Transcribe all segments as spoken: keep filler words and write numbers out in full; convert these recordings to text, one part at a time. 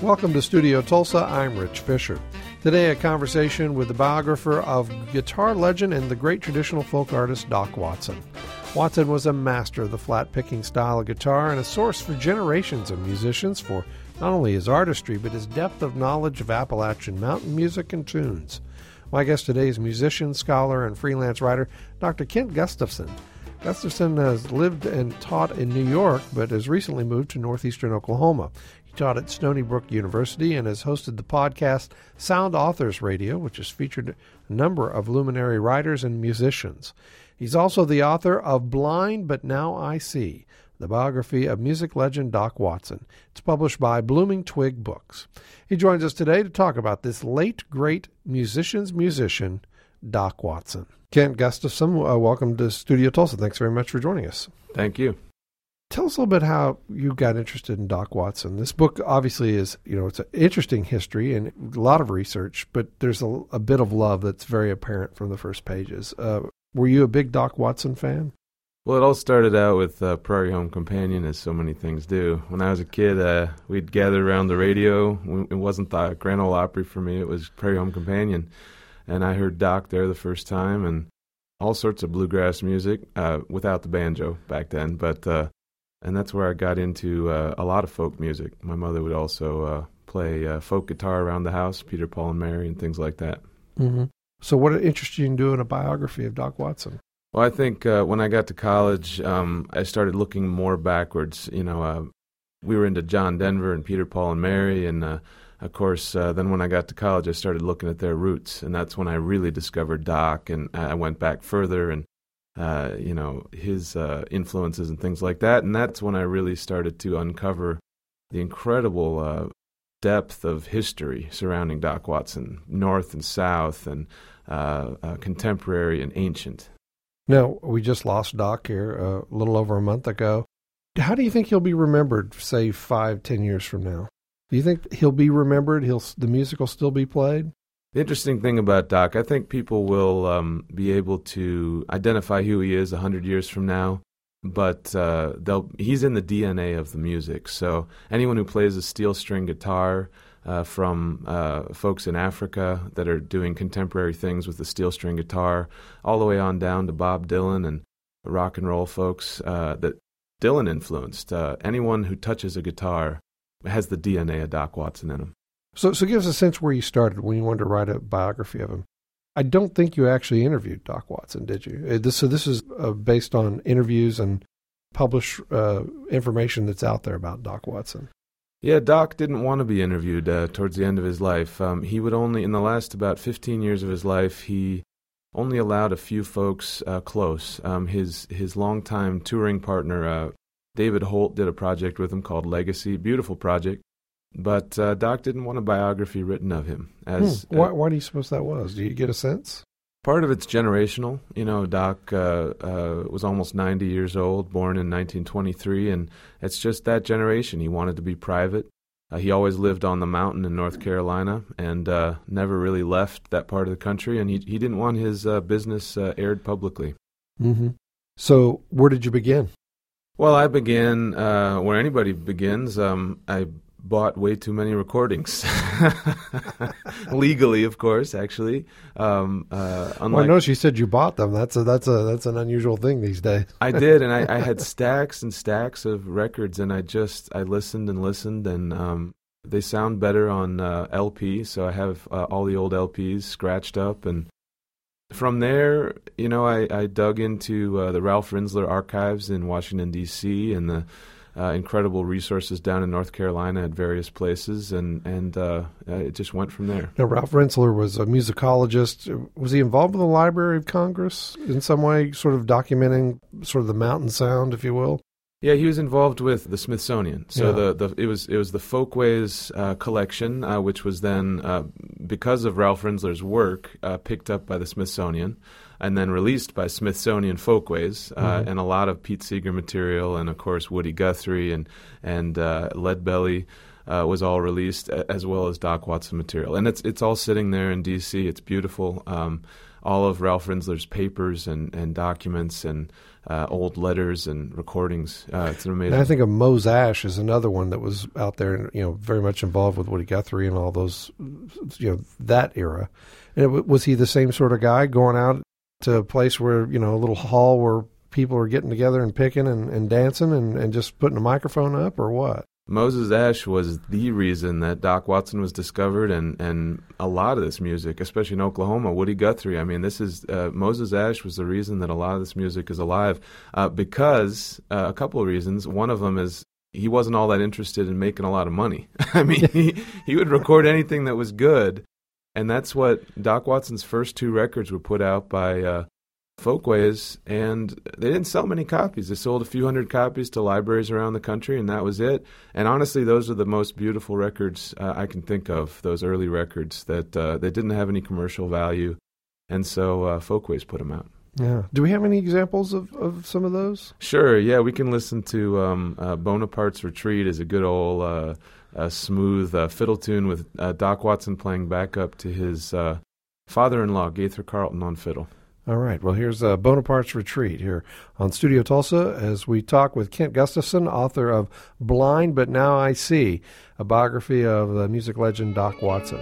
Welcome to Studio Tulsa. I'm Rich Fisher. Today, a conversation with the biographer of guitar legend and the great traditional folk artist Doc Watson. Watson was a master of the flat-picking style of guitar and a source for generations of musicians for not only his artistry, but his depth of knowledge of Appalachian mountain music and tunes. My guest today is musician, scholar, and freelance writer Doctor Kent Gustafson. Gustafson has lived and taught in New York, but has recently moved to northeastern Oklahoma. He taught at Stony Brook University and has hosted the podcast Sound Authors Radio, which has featured a number of luminary writers and musicians. He's also the author of Blind But Now I See, the biography of music legend Doc Watson. It's published by Blooming Twig Books. He joins us today to talk about this late, great musician's musician, Doc Watson. Kent Gustafson, uh, welcome to Studio Tulsa. Thanks very much for joining us. Thank you. Tell us a little bit how you got interested in Doc Watson. This book obviously is, you know, it's an interesting history and a lot of research, but there's a, a bit of love that's very apparent from the first pages. Uh, were you a big Doc Watson fan? Well, it all started out with uh, Prairie Home Companion, as so many things do. When I was a kid, uh, we'd gather around the radio. It wasn't the Grand Ole Opry for me. It was Prairie Home Companion. And I heard Doc there the first time, and all sorts of bluegrass music, uh, without the banjo back then. But uh, and that's where I got into uh, a lot of folk music. My mother would also uh, play uh, folk guitar around the house, Peter, Paul, and Mary, and things like that. Mm-hmm. So what interested you in doing a biography of Doc Watson? Well, I think uh, when I got to college, um, I started looking more backwards. You know, uh, we were into John Denver and Peter, Paul, and Mary, and uh, of course, uh, then when I got to college, I started looking at their roots, and that's when I really discovered Doc, and I went back further, and uh, you know, his uh, influences and things like that, and that's when I really started to uncover the incredible uh, depth of history surrounding Doc Watson, north and south, and uh, uh, contemporary and ancient. Now, we just lost Doc here uh, a little over a month ago. How do you think he'll be remembered, say, five, ten years from now? Do you think he'll be remembered? He'll the music will still be played? The interesting thing about Doc, I think people will um, be able to identify who he is a hundred years from now, but uh, they'll he's in the D N A of the music. So anyone who plays a steel string guitar, uh, from uh, folks in Africa that are doing contemporary things with the steel string guitar, all the way on down to Bob Dylan and rock and roll folks uh, that Dylan influenced. Uh, anyone who touches a guitar has the D N A of Doc Watson in him. So so give us a sense where you started when you wanted to write a biography of him. I don't think you actually interviewed Doc Watson, did you? Uh, this, so this is uh, based on interviews and published uh, information that's out there about Doc Watson. Yeah, Doc didn't want to be interviewed uh, towards the end of his life. Um, he would only, in the last about fifteen years of his life, he only allowed a few folks uh, close. Um, his, his longtime touring partner, uh, David Holt, did a project with him called Legacy, beautiful project. But uh, Doc didn't want a biography written of him. As hmm. why, uh, why do you suppose that was? Do you get a sense? Part of it's generational. You know, Doc uh, uh, was almost ninety years old, born in nineteen twenty-three, and it's just that generation. He wanted to be private. Uh, he always lived on the mountain in North Carolina and uh, never really left that part of the country, and he, he didn't want his uh, business uh, aired publicly. Mm-hmm. So where did you begin? Well, I began uh, where anybody begins. Um, I bought way too many recordings. Legally, of course, actually. Um, uh, unlike, well, I noticed you said you bought them. That's a, that's a, that's an unusual thing these days. I did, and I, I had stacks and stacks of records, and I just, I listened and listened, and um, they sound better on uh, L P, so I have uh, all the old L Ps scratched up, and from there, you know, I, I dug into uh, the Ralph Rinzler archives in Washington, D C, and the Uh, incredible resources down in North Carolina at various places, and, and uh, uh, it just went from there. Now, Ralph Rinzler was a musicologist. Was he involved with the Library of Congress in some way, sort of documenting sort of the mountain sound, if you will? Yeah, he was involved with the Smithsonian. So yeah. the, the it was it was the Folkways uh, collection, uh, which was then, uh, because of Ralph Rinzler's work, uh, picked up by the Smithsonian, and then released by Smithsonian Folkways, uh, mm-hmm. and a lot of Pete Seeger material, and of course Woody Guthrie and and uh, Leadbelly uh, was all released, as well as Doc Watson material, and it's it's all sitting there in D C. It's beautiful. Um, all of Ralph Rinzler's papers and, and documents and uh, old letters and recordings. Uh, it's an amazing. And I think of Mose Ash is another one that was out there and, you know, very much involved with Woody Guthrie and all those, you know, that era. And it, was he the same sort of guy going out to a place where, you know, a little hall where people are getting together and picking and, and dancing and, and just putting a microphone up, or what? Moses Ash was the reason that Doc Watson was discovered, and, and a lot of this music, especially in Oklahoma, Woody Guthrie. I mean, this is uh, Moses Ash was the reason that a lot of this music is alive, uh, because uh, a couple of reasons. One of them is he wasn't all that interested in making a lot of money. I mean, he, he would record anything that was good, and that's what Doc Watson's first two records were put out by uh, Folkways, and they didn't sell many copies. They sold a few hundred copies to libraries around the country, and that was it. And honestly, those are the most beautiful records uh, I can think of, those early records that uh, they didn't have any commercial value, and so uh, Folkways put them out. Yeah. Do we have any examples of, of some of those? Sure, yeah. We can listen to um, uh, Bonaparte's Retreat is a good old uh, uh, smooth uh, fiddle tune with uh, Doc Watson playing backup to his uh, father-in-law, Gaither Carlton, on fiddle. All right. Well, here's uh, Bonaparte's Retreat here on Studio Tulsa as we talk with Kent Gustafson, author of Blind But Now I See, a biography of the music legend Doc Watson.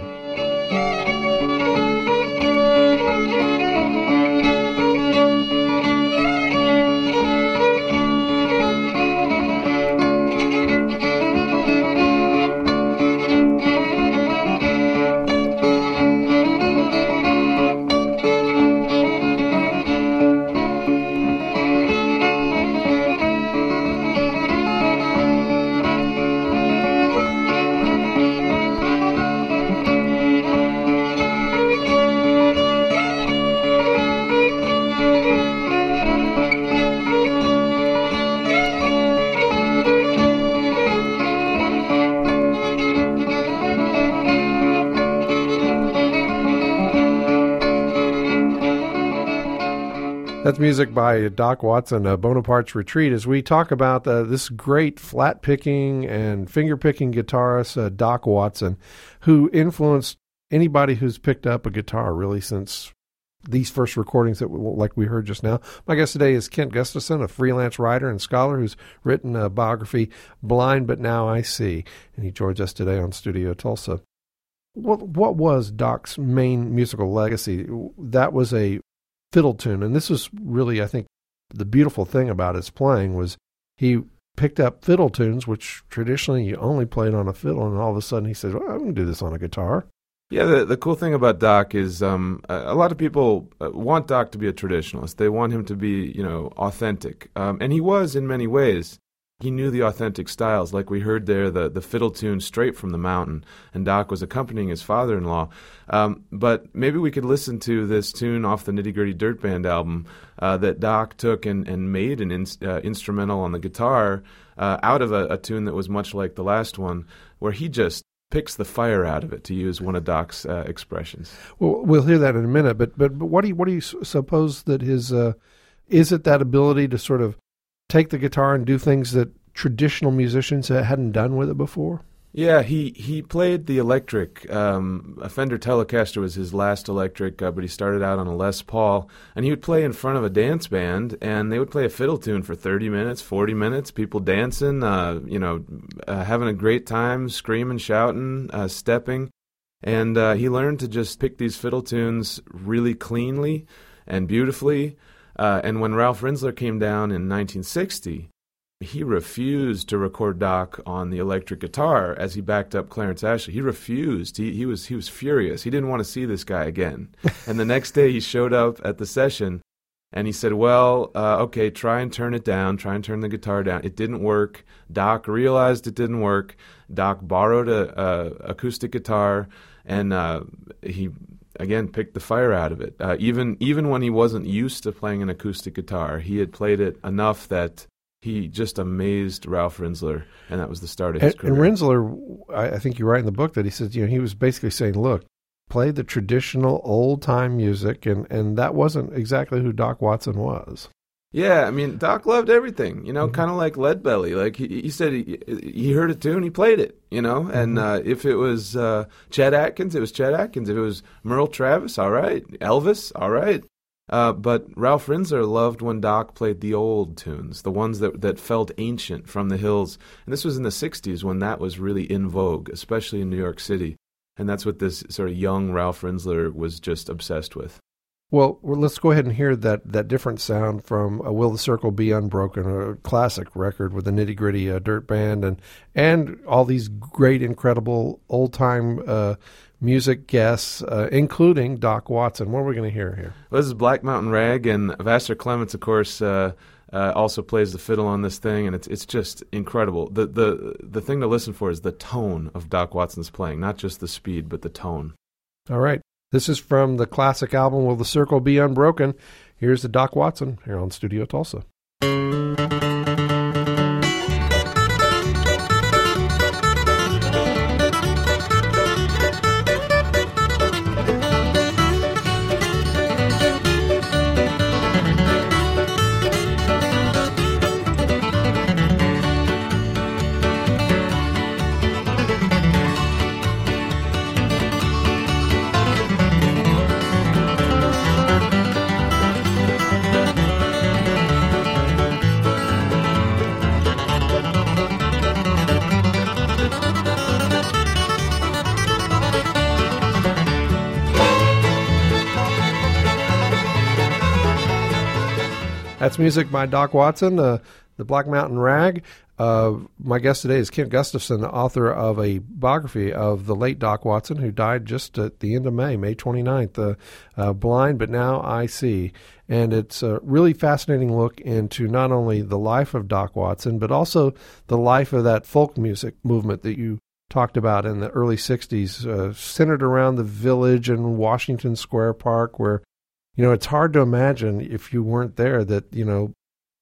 That's music by Doc Watson, uh, Bonaparte's Retreat, as we talk about uh, this great flat-picking and finger-picking guitarist, uh, Doc Watson, who influenced anybody who's picked up a guitar, really, since these first recordings that we, like we heard just now. My guest today is Kent Gustafson, a freelance writer and scholar who's written a biography, Blind But Now I See, and he joins us today on Studio Tulsa. What, what was Doc's main musical legacy? That was a fiddle tune, and this was really, I think, the beautiful thing about his playing was he picked up fiddle tunes, which traditionally you only played on a fiddle, and all of a sudden he said, well, I can do this on a guitar. Yeah, the, the cool thing about Doc is um, a, a lot of people want Doc to be a traditionalist. They want him to be, you know, authentic, um, and he was in many ways. He knew the authentic styles, like we heard there, the, the fiddle tune straight from the mountain, and Doc was accompanying his father-in-law. Um, but maybe we could listen to this tune off the Nitty Gritty Dirt Band album uh, that Doc took and, and made an in, uh, instrumental on the guitar uh, out of a, a tune that was much like the last one, where he just picks the fire out of it, to use one of Doc's uh, expressions. Well, we'll hear that in a minute, but but, but what do you, what do you suppose that his, uh, is it that ability to sort of take the guitar and do things that traditional musicians hadn't done with it before? Yeah, he, he played the electric. Um, a Fender Telecaster was his last electric, uh, but he started out on a Les Paul. And he would play in front of a dance band, and they would play a fiddle tune for thirty minutes, forty minutes, people dancing, uh, you know, uh, having a great time, screaming, shouting, uh, stepping. And uh, he learned to just pick these fiddle tunes really cleanly and beautifully. Uh, and when Ralph Rinzler came down in nineteen sixty, he refused to record Doc on the electric guitar as he backed up Clarence Ashley. He refused. He he was he was furious. He didn't want to see this guy again. And the next day he showed up at the session, and he said, well, uh, okay, try and turn it down. Try and turn the guitar down. It didn't work. Doc realized it didn't work. Doc borrowed a, a acoustic guitar, and uh, he... again, picked the fire out of it. Uh, even even when he wasn't used to playing an acoustic guitar, he had played it enough that he just amazed Ralph Rinzler, and that was the start of his and, career. And Rinzler, I, I think you write in the book that he says, you know, he was basically saying, look, play the traditional old-time music, and, and that wasn't exactly who Doc Watson was. Yeah, I mean, Doc loved everything, you know, mm-hmm. kind of like Leadbelly. Like, he, he said he, he heard a tune, he played it, you know, and mm-hmm. uh, if it was uh, Chet Atkins, it was Chet Atkins. If it was Merle Travis, all right. Elvis, all right. Uh, but Ralph Rinzler loved when Doc played the old tunes, the ones that, that felt ancient from the hills. And this was in the sixties when that was really in vogue, especially in New York City. And that's what this sort of young Ralph Rinzler was just obsessed with. Well, well, let's go ahead and hear that, that different sound from uh, Will the Circle Be Unbroken, a classic record with the Nitty Gritty uh, Dirt Band and and all these great, incredible old-time uh, music guests, uh, including Doc Watson. What are we going to hear here? Well, this is Black Mountain Rag, and Vassar Clements, of course, uh, uh, also plays the fiddle on this thing, and it's it's just incredible. The, the, the thing to listen for is the tone of Doc Watson's playing, not just the speed, but the tone. All right. This is from the classic album, Will the Circle Be Unbroken? Here's the Doc Watson here on Studio Tulsa. That's music by Doc Watson, uh, the Black Mountain Rag. Uh, my guest today is Kent Gustafson, author of a biography of the late Doc Watson, who died just at the end of May, May twenty-ninth, uh, uh, blind, but now I see. And it's a really fascinating look into not only the life of Doc Watson, but also the life of that folk music movement that you talked about in the early sixties, uh, centered around the Village and Washington Square Park, where you know, it's hard to imagine if you weren't there that, you know,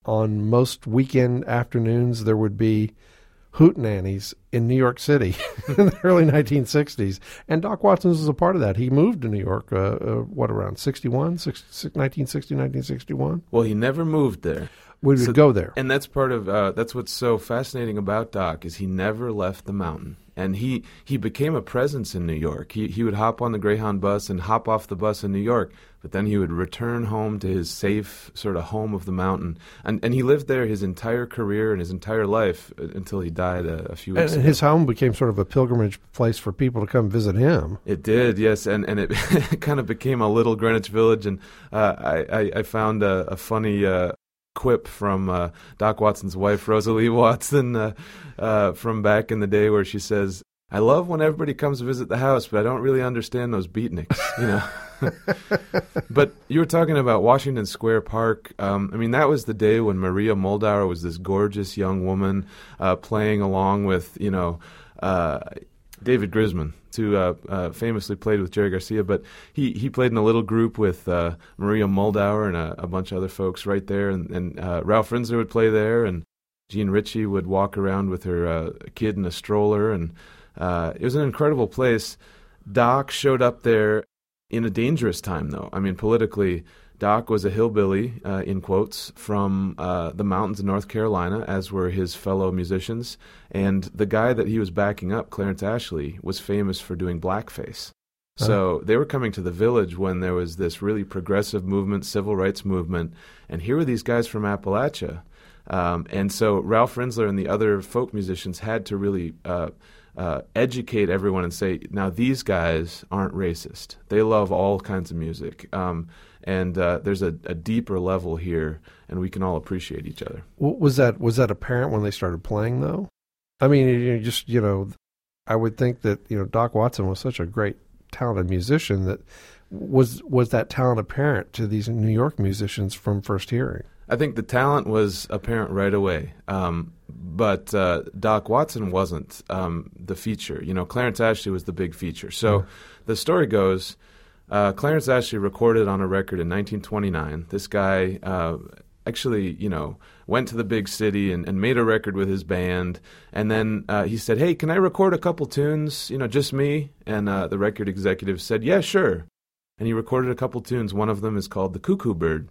on most weekend afternoons there would be hootenannies in New York City in the early nineteen sixties. And Doc Watson was a part of that. He moved to New York, uh, uh, what, around sixty-one, nineteen sixty, nineteen sixty-one? Well, he never moved there. We would so, go there. And that's part of, uh, that's what's so fascinating about Doc is he never left the mountain. And he, he became a presence in New York. He he would hop on the Greyhound bus and hop off the bus in New York, but then he would return home to his safe sort of home of the mountain. And and he lived there his entire career and his entire life until he died a, a few weeks and ago. His home became sort of a pilgrimage place for people to come visit him. It did, yes, and, and it kind of became a little Greenwich Village. And uh, I, I, I found a, a funny uh, quip from uh, Doc Watson's wife, Rosalie Watson, uh, uh, from back in the day, where she says, "I love when everybody comes to visit the house, but I don't really understand those beatniks," you know. But you were talking about Washington Square Park. Um, I mean, that was the day when Maria Muldaur was this gorgeous young woman uh, playing along with, you know, uh, David Grisman, who uh, uh, famously played with Jerry Garcia. But he, he played in a little group with uh, Maria Muldaur and a, a bunch of other folks right there. And, and uh, Ralph Rinzler would play there, and Jean Ritchie would walk around with her uh, kid in a stroller. And uh, it was an incredible place. Doc showed up there in a dangerous time, though. I mean, politically, Doc was a hillbilly, uh, in quotes, from uh, the mountains of North Carolina, as were his fellow musicians. And the guy that he was backing up, Clarence Ashley, was famous for doing blackface. Uh-huh. So they were coming to the Village when there was this really progressive movement, civil rights movement, and here were these guys from Appalachia. Um, and so Ralph Rinzler and the other folk musicians had to really uh, uh, educate everyone and say, now these guys aren't racist. They love all kinds of music. Um, and uh, there's a, a deeper level here, and we can all appreciate each other. Was that was that apparent when they started playing, though? I mean, you just, you know, I would think that, you know, Doc Watson was such a great, talented musician that was was that talent apparent to these New York musicians from first hearing? I think the talent was apparent right away, um, but uh, Doc Watson wasn't um, the feature. You know, Clarence Ashley was the big feature. So yeah. The story goes, uh, Clarence Ashley recorded on a record in nineteen twenty-nine. This guy uh, actually, you know, went to the big city and, and made a record with his band, and then uh, he said, hey, can I record a couple tunes, you know, just me? And uh, the record executive said, yeah, sure. And he recorded a couple tunes. One of them is called The Cuckoo Bird.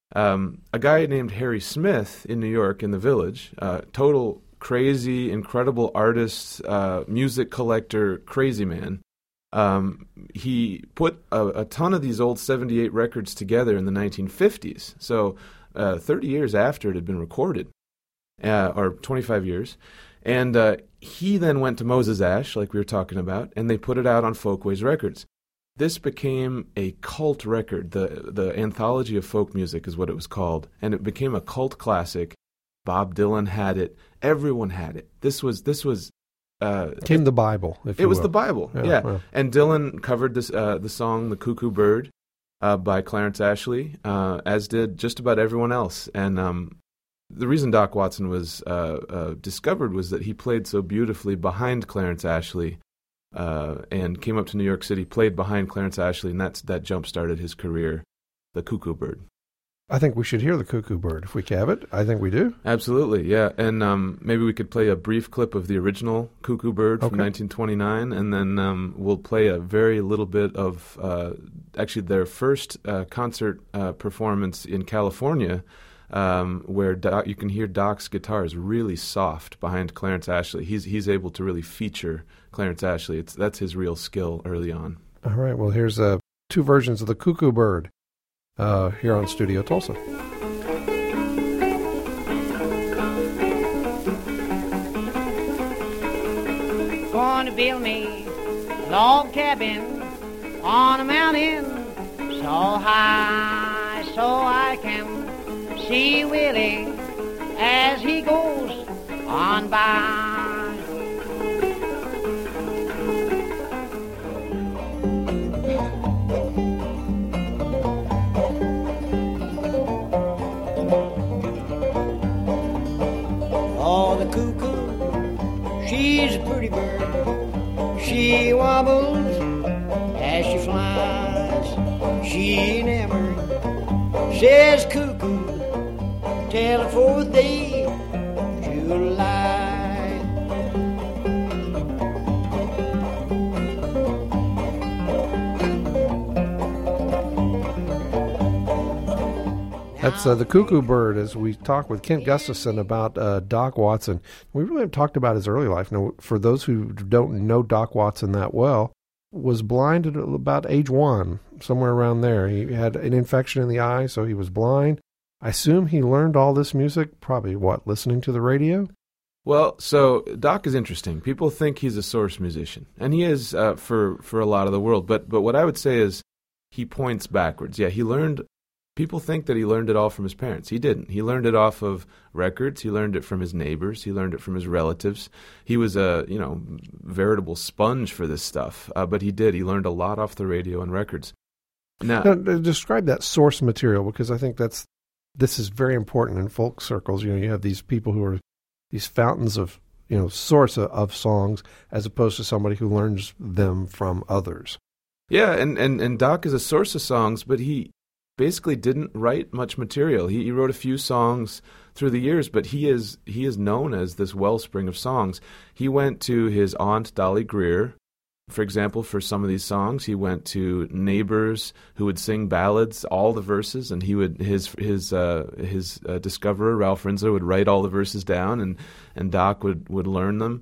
Um, a guy named Harry Smith in New York, in the Village, uh, total crazy, incredible artist, uh, music collector, crazy man. Um, he put a, a ton of these old seventy-eight records together in the nineteen fifties, so uh, thirty years after it had been recorded, uh, or twenty-five years. And uh, he then went to Moses Ash, like we were talking about, and they put it out on Folkways Records. This became a cult record. The the Anthology of Folk Music is what it was called, and it became a cult classic. Bob Dylan had it. Everyone had it. This was this was uh, came the Bible. If it you was will. the Bible. Yeah, Yeah, well. And Dylan covered this uh, the song "The Cuckoo Bird" uh, by Clarence Ashley, uh, as did just about everyone else. And um, the reason Doc Watson was uh, uh, discovered was that he played so beautifully behind Clarence Ashley. Uh, and came up to New York City, played behind Clarence Ashley, and that's, that jump-started his career, the Cuckoo Bird. I think we should hear the Cuckoo Bird if we have it. I think we do. Absolutely, yeah. And um, maybe we could play a brief clip of the original Cuckoo Bird from Okay. nineteen twenty-nine, and then um, we'll play a very little bit of uh, actually their first uh, concert uh, performance in California, um, where Doc, you can hear Doc's guitar is really soft behind Clarence Ashley. He's he's able to really feature Clarence Ashley. It's that's his real skill early on. All right. Well, here's uh, two versions of the Cuckoo Bird uh, here on Studio Tulsa. Going to build me a log cabin on a mountain so high so I can see Willie as he goes on by. Oh, the cuckoo, she's a pretty bird. She wobbles as she flies. She never says cuckoo till the fourth day July. That's uh, the Cuckoo Bird, as we talk with Kent Gustafson about uh, Doc Watson. We really haven't talked about his early life. Now, for those who don't know Doc Watson that well, was blind at about age one, somewhere around there. He had an infection in the eye, so he was blind. I assume he learned all this music, probably, what, listening to the radio? Well, so Doc is interesting. People think he's a source musician, and he is uh, for for a lot of the world. But but what I would say is he points backwards. Yeah, he learned. People think that he learned it all from his parents. He didn't. He learned it off of records. He learned it from his neighbors. He learned it from his relatives. He was a, you know, veritable sponge for this stuff. Uh, but he did. He learned a lot off the radio and records. Now, Now, uh, describe that source material, because I think that's this is very important in folk circles. You know, you have these people who are these fountains of, you know, source of, of songs, as opposed to somebody who learns them from others. yeah, and, and, and Doc is a source of songs, but he basically didn't write much material. He, he wrote a few songs through the years, but he is he is known as this wellspring of songs. He went to his aunt Dolly Greer, for example, for some of these songs. He went to neighbors who would sing ballads, all the verses, and he would his his uh, his uh, discoverer Ralph Rinzler would write all the verses down, and and Doc would would learn them.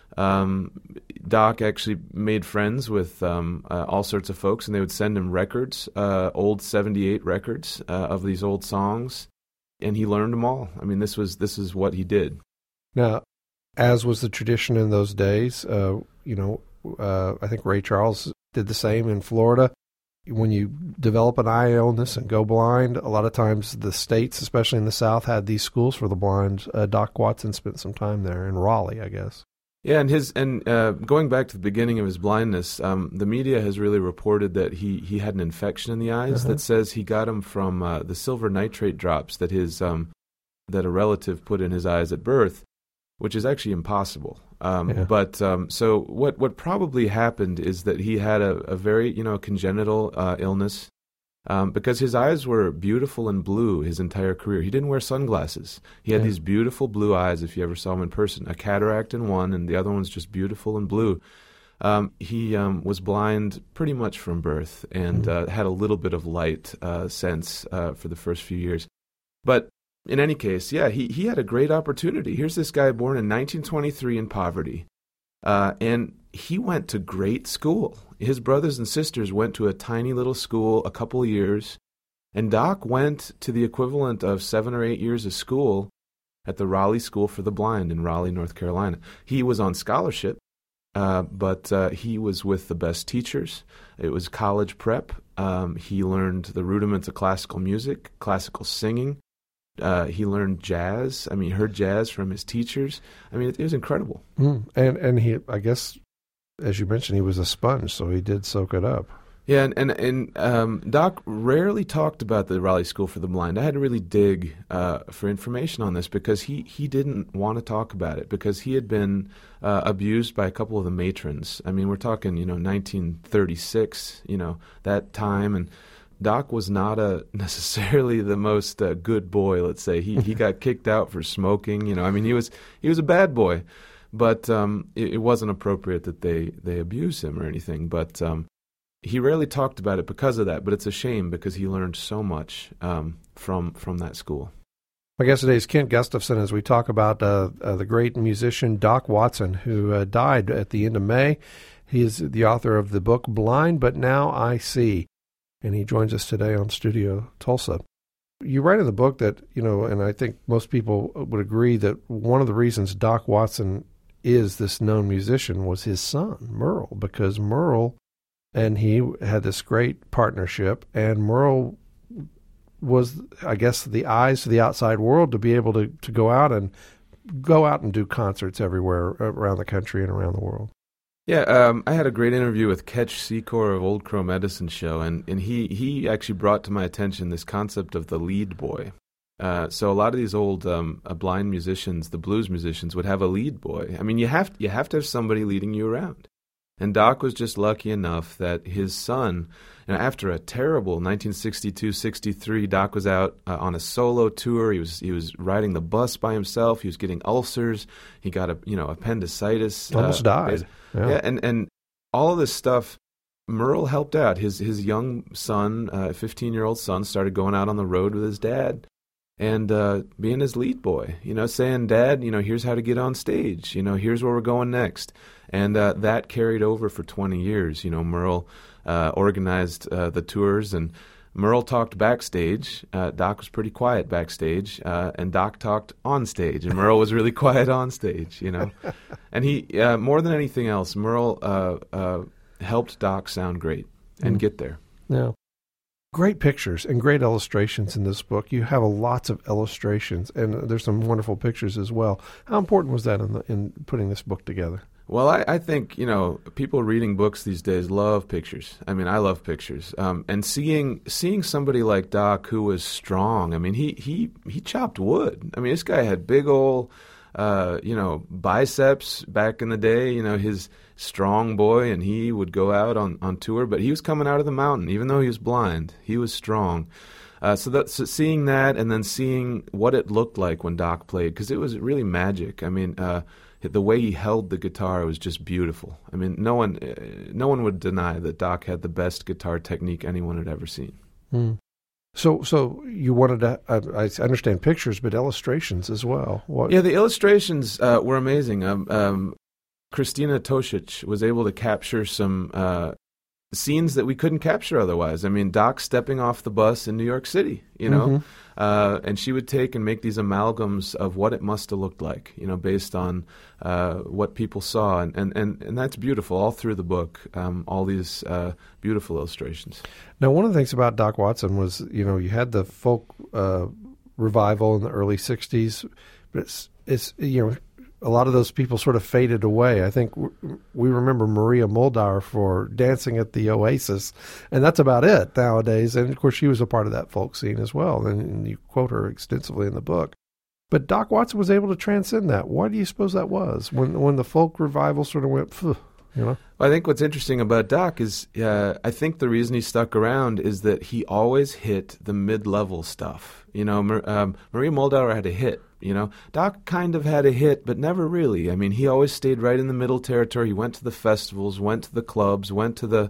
Um, Doc actually made friends with um, uh, all sorts of folks, and they would send him records, uh, old seventy-eight records uh, of these old songs, and he learned them all. I mean, this was this is what he did. Now, as was the tradition in those days, uh, you know, uh, I think Ray Charles did the same in Florida. When you develop an eye illness and go blind, a lot of times the states, especially in the South, had these schools for the blind. Uh, Doc Watson spent some time there in Raleigh, I guess. Yeah, and his and uh, going back to the beginning of his blindness, um, the media has really reported that he, he had an infection in the eyes Uh-huh. that says he got them from uh, the silver nitrate drops that his um, that a relative put in his eyes at birth, which is actually impossible. Um, Yeah. But um, so what what probably happened is that he had a, a very you know congenital uh, illness. Um, because his eyes were beautiful and blue his entire career. He didn't wear sunglasses. He had Yeah. these beautiful blue eyes, if you ever saw him in person. A cataract in one, and the other one's just beautiful and blue. Um, he um, was blind pretty much from birth, and Mhm. uh, had a little bit of light uh, sense uh, for the first few years. But in any case, yeah, he, he had a great opportunity. Here's this guy born in nineteen twenty-three in poverty, uh, and he went to great school. His brothers and sisters went to a tiny little school a couple of years, and Doc went to the equivalent of seven or eight years of school at the Raleigh School for the Blind in Raleigh, North Carolina. He was on scholarship, uh, but uh, he was with the best teachers. It was college prep. Um, he learned the rudiments of classical music, classical singing. Uh, he learned jazz. I mean, he heard jazz from his teachers. I mean, it, it was incredible. Mm. And and he, I guess, as you mentioned, he was a sponge, so he did soak it up. Yeah, and and, and um, Doc rarely talked about the Raleigh School for the Blind. I had to really dig uh, for information on this because he, he didn't want to talk about it because he had been uh, abused by a couple of the matrons. I mean, we're talking, you know, nineteen thirty-six, you know, that time, and Doc was not a necessarily the most uh, good boy. Let's say he he got kicked out for smoking. You know, I mean, he was he was a bad boy, but um, it, it wasn't appropriate that they they abuse him or anything. But um, he rarely talked about it because of that. But it's a shame because he learned so much um, from from that school. My guest today is Kent Gustafson as we talk about uh, uh, the great musician Doc Watson, who uh, died at the end of May. He is the author of the book Blind, But Now I See. And he joins us today on Studio Tulsa. You write in the book that, you know, and I think most people would agree that one of the reasons Doc Watson is this known musician was his son, Merle, because Merle and he had this great partnership, and Merle was, I guess, the eyes to the outside world to be able to, to go out and go out and do concerts everywhere around the country and around the world. Yeah, um, I had a great interview with Ketch Secor of Old Crow Medicine Show, and, and he, he actually brought to my attention this concept of the lead boy. Uh, so a lot of these old um, uh, blind musicians, the blues musicians, would have a lead boy. I mean, you have you have to have somebody leading you around. And Doc was just lucky enough that his son, you know, after a terrible nineteen sixty-two sixty-three, Doc was out uh, on a solo tour. He was he was riding the bus by himself. He was getting ulcers. He got a you know appendicitis. Almost uh, died. Yeah, yeah and, and all of this stuff, Merle helped out. His his young son, uh, fifteen-year-old son, started going out on the road with his dad and uh, being his lead boy, you know, saying, Dad, you know, here's how to get on stage. You know, here's where we're going next. And uh, that carried over for twenty years. You know, Merle uh, organized uh, the tours, and Merle talked backstage. Uh, Doc was pretty quiet backstage, uh, and Doc talked on stage, and Merle was really quiet on stage, you know. And he, uh, more than anything else, Merle uh, uh, helped Doc sound great and mm. get there. Yeah. Great pictures and great illustrations in this book. You have a lots of illustrations, and there's some wonderful pictures as well. How important was that in, the, in putting this book together? Well, I, I think, you know, people reading books these days love pictures. I mean, I love pictures. Um, and seeing seeing somebody like Doc who was strong, I mean, he he, he chopped wood. I mean, this guy had big old, uh, you know, biceps back in the day, you know, his strong boy, and he would go out on, on tour. But he was coming out of the mountain. Even though he was blind, he was strong. Uh, so, that, so seeing that and then seeing what it looked like when Doc played, because it was really magic. I mean, uh, the way he held the guitar was just beautiful. I mean, no one, uh, no one would deny that Doc had the best guitar technique anyone had ever seen. Mm. So, so you wanted to, uh, I understand pictures, but illustrations as well. What? Yeah, the illustrations uh, were amazing. Um, um, Christina Tosic was able to capture some uh, scenes that we couldn't capture otherwise. I mean, Doc stepping off the bus in New York City, you know, mm-hmm. uh, and she would take and make these amalgams of what it must have looked like, you know, based on uh, what people saw. And, and, and, and that's beautiful all through the book, um, all these uh, beautiful illustrations. Now, one of the things about Doc Watson was, you know, you had the folk uh, revival in the early sixties, but it's, it's, you know, a lot of those people sort of faded away. I think w- we remember Maria Muldaur for dancing at the Oasis, and that's about it nowadays. And, of course, she was a part of that folk scene as well, and, and you quote her extensively in the book. But Doc Watson was able to transcend that. Why do you suppose that was? When when the folk revival sort of went, phew, you know? Well, I think what's interesting about Doc is uh, I think the reason he stuck around is that he always hit the mid-level stuff. You know, Mar- um, Maria Muldaur had a hit. You know, Doc kind of had a hit, but never really. I mean, he always stayed right in the middle territory. He went to the festivals, went to the clubs, went to the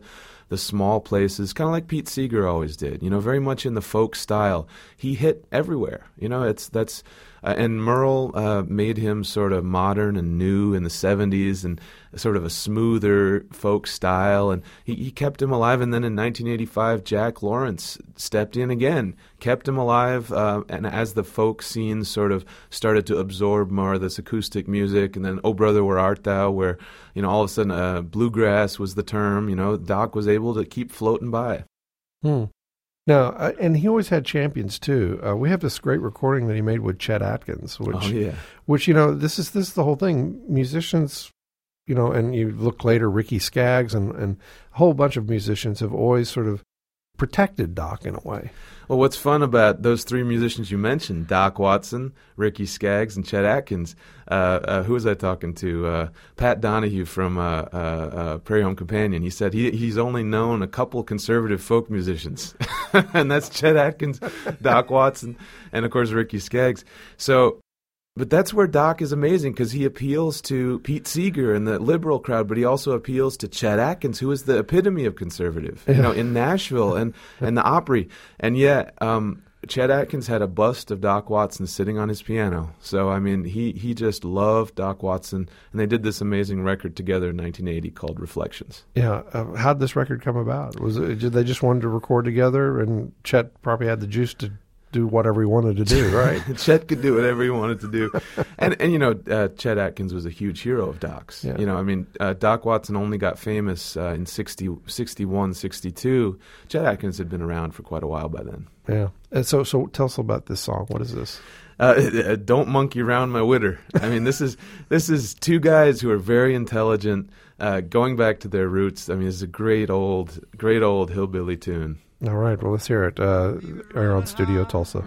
the small places, kind of like Pete Seeger always did, you know, very much in the folk style. He hit everywhere, you know, it's that's, uh, and Merle uh, made him sort of modern and new in the seventies and sort of a smoother folk style, and he, he kept him alive. And then in nineteen eighty-five, Jack Lawrence stepped in again, kept him alive, uh, and as the folk scene sort of started to absorb more of this acoustic music, and then Oh Brother, Where Art Thou, where, you know, all of a sudden uh, bluegrass was the term, you know, Doc was able to keep floating by. Hmm. Now, uh, and he always had champions too. Uh, we have this great recording that he made with Chet Atkins, which, oh, yeah. which you know, this is this is the whole thing. Musicians, you know, and you look later, Ricky Skaggs and, and a whole bunch of musicians have always sort of protected Doc in a way. Well, what's fun about those three musicians you mentioned, Doc Watson, Ricky Skaggs, and Chet Atkins, uh, uh, who was I talking to? Uh, Pat Donahue from uh, uh, uh, Prairie Home Companion. He said he, he's only known a couple conservative folk musicians, and that's Chet Atkins, Doc Watson, and, of course, Ricky Skaggs. So, but that's where Doc is amazing, because he appeals to Pete Seeger and the liberal crowd, but he also appeals to Chet Atkins, who is the epitome of conservative, you know, in Nashville and, and the Opry. And yet, um, Chet Atkins had a bust of Doc Watson sitting on his piano. So, I mean, he, he just loved Doc Watson, and they did this amazing record together in nineteen eighty called Reflections. Yeah. Uh, how'd this record come about? Was it, did they just wanted to record together, and Chet probably had the juice to do whatever he wanted to do, right? Chet could do whatever he wanted to do. And, and you know, uh, Chet Atkins was a huge hero of Doc's. Yeah. You know, I mean, uh, Doc Watson only got famous uh, in sixty, sixty-one, sixty-two. Chet Atkins had been around for quite a while by then. Yeah. And so, so tell us about this song. What is this? Uh, Don't Monkey Around My Widder. I mean, this is this is two guys who are very intelligent, uh, going back to their roots. I mean, it's a great old, great old hillbilly tune. All right, well, let's hear it. Uh, we're on Studio Tulsa.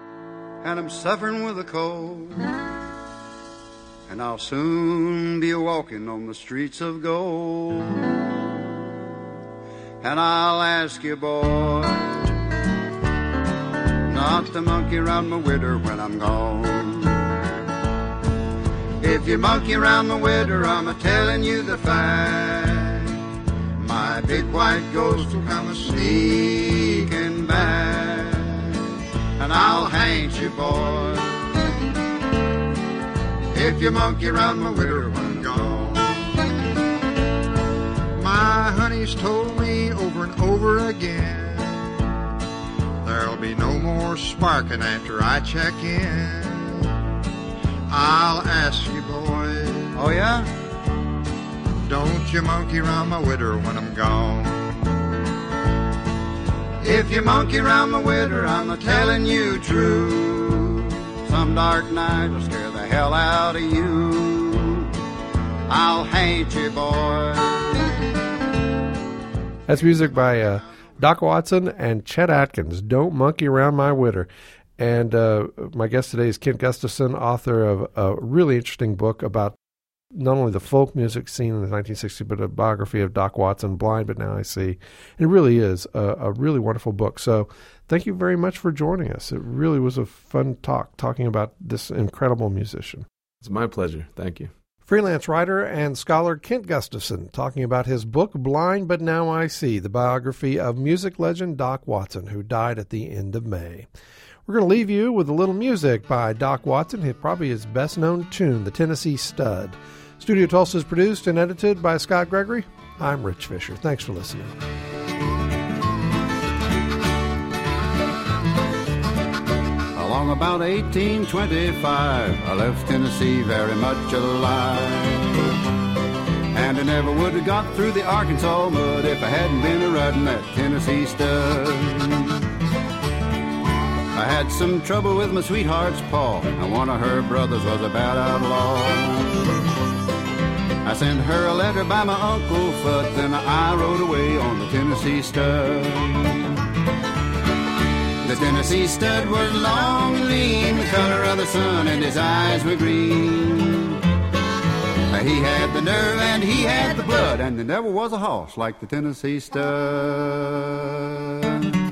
And I'm suffering with a cold, and I'll soon be walking on the streets of gold. And I'll ask you, boy, not to monkey around my widder when I'm gone. If you monkey around my widder, I'm a-telling you the fact. My big white ghost will come a-sneaking back, and I'll hang you, boy, if you monkey around my widder when I'm gone. My honey's told me over and over again, there'll be no more sparking after I check in. I'll ask you, boy. Oh, yeah? Don't you monkey around my widder when I'm gone. If you monkey around my widder, I'm a-telling you true. Some dark night will scare the hell out of you. I'll hate you, boy. That's music by uh, Doc Watson and Chet Atkins. Don't monkey around my widder. And uh, my guest today is Kent Gustafson, author of a really interesting book about not only the folk music scene in the nineteen sixties, but a biography of Doc Watson, Blind But Now I See. And it really is a, a really wonderful book. So thank you very much for joining us. It really was a fun talk, talking about this incredible musician. It's my pleasure. Thank you. Freelance writer and scholar Kent Gustafson talking about his book, Blind But Now I See, the biography of music legend Doc Watson, who died at the end of May. We're going to leave you with a little music by Doc Watson, his, probably his best-known tune, the Tennessee Stud. Studio Tulsa is produced and edited by Scott Gregory. I'm Rich Fisher. Thanks for listening. Along about eighteen twenty-five, I left Tennessee very much alive. And I never would have got through the Arkansas mud if I hadn't been a riding that Tennessee Stud. I had some trouble with my sweetheart's paw, and one of her brothers was a bad outlaw. I sent her a letter by my Uncle Fudd, then I rode away on the Tennessee Stud. The Tennessee Stud was long and lean, the color of the sun, and his eyes were green. He had the nerve and he had the blood, and there never was a horse like the Tennessee Stud.